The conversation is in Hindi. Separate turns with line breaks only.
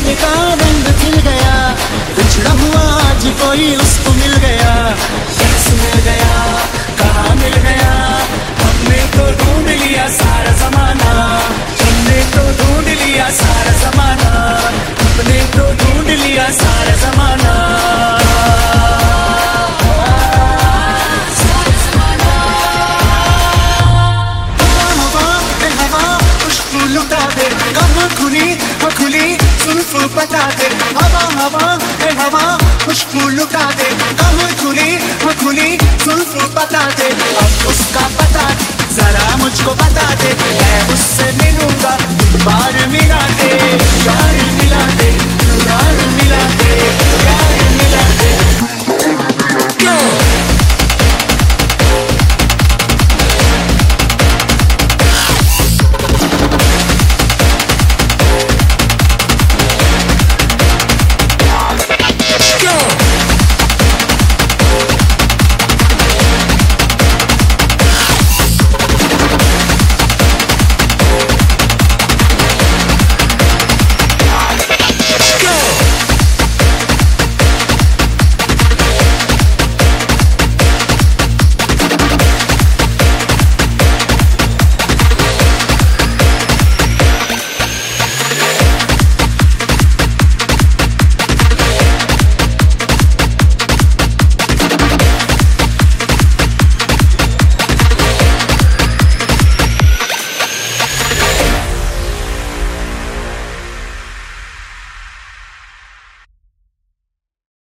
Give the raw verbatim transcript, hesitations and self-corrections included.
चांद का रंग खिल गया, बिछड़ा हुआ आज कोई उसको मिल गया। कैसे मिल गया, कहाँ मिल गया, हमने तो ढूंढ लिया सारा जमाना, हमने तो ढूंढ लिया सारा जमाना, हमने तो ढूंढ लिया सारा जमाना। लुटा दे कहाँ खुली हाँ खुली जुल्फ बता दे, हवा हवा है हवा खुशबू लुटा दे, कहाँ खुली हाँ खुली जुल्फ बता दे। अब उसका पता जरा मुझको बता दे, मैं उससे मिलूंगा बार मिला दे।